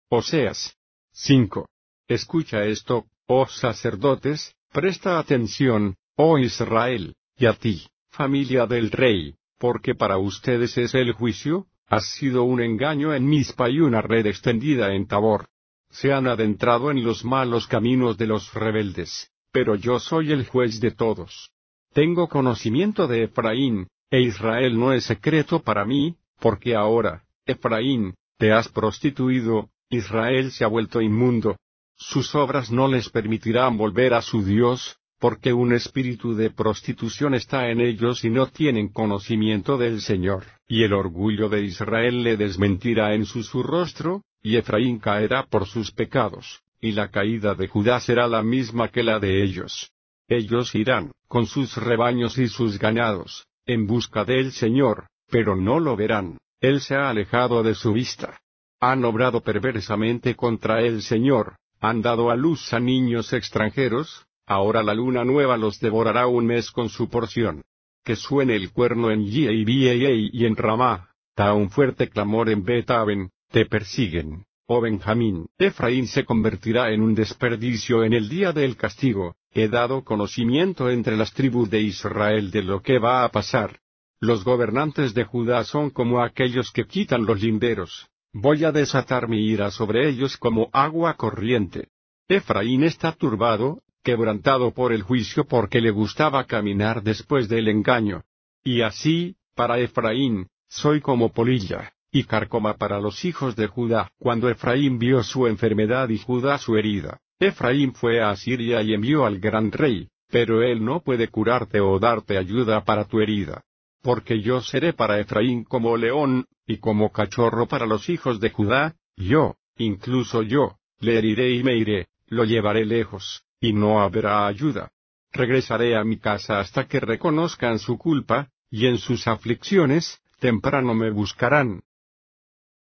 Oseas 5. Escucha esto, oh sacerdotes, presta atención, oh Israel, y a ti, familia del rey, porque para ustedes es el juicio, ha sido un engaño en Mizpa y una red extendida en Tabor. Se han adentrado en los malos caminos de los rebeldes, pero yo soy el juez de todos. Tengo conocimiento de Efraín, e Israel no es secreto para mí, porque ahora, Efraín, te has prostituido, Israel se ha vuelto inmundo. Sus obras no les permitirán volver a su Dios, porque un espíritu de prostitución está en ellos y no tienen conocimiento del Señor. Y el orgullo de Israel le desmentirá en su rostro, y Efraín caerá por sus pecados, y la caída de Judá será la misma que la de ellos. Ellos irán, con sus rebaños y sus ganados, en busca del Señor, pero no lo verán, Él se ha alejado de su vista. Han obrado perversamente contra el Señor, han dado a luz a niños extranjeros, ahora la luna nueva los devorará un mes con su porción. Que suene el cuerno en Yei y en Ramá, da un fuerte clamor en Bet-Aven, te persiguen, oh Benjamín. Efraín se convertirá en un desperdicio en el día del castigo, he dado conocimiento entre las tribus de Israel de lo que va a pasar. Los gobernantes de Judá son como aquellos que quitan los linderos. Voy a desatar mi ira sobre ellos como agua corriente. Efraín está turbado, quebrantado por el juicio porque le gustaba caminar después del engaño. Y así, para Efraín, soy como polilla, y carcoma para los hijos de Judá. Cuando Efraín vio su enfermedad y Judá su herida, Efraín fue a Asiria y envió al gran rey, pero él no puede curarte o darte ayuda para tu herida. Porque yo seré para Efraín como león, y como cachorro para los hijos de Judá, yo, incluso yo, le heriré y me iré, lo llevaré lejos, y no habrá ayuda. Regresaré a mi casa hasta que reconozcan su culpa, y en sus aflicciones, temprano me buscarán.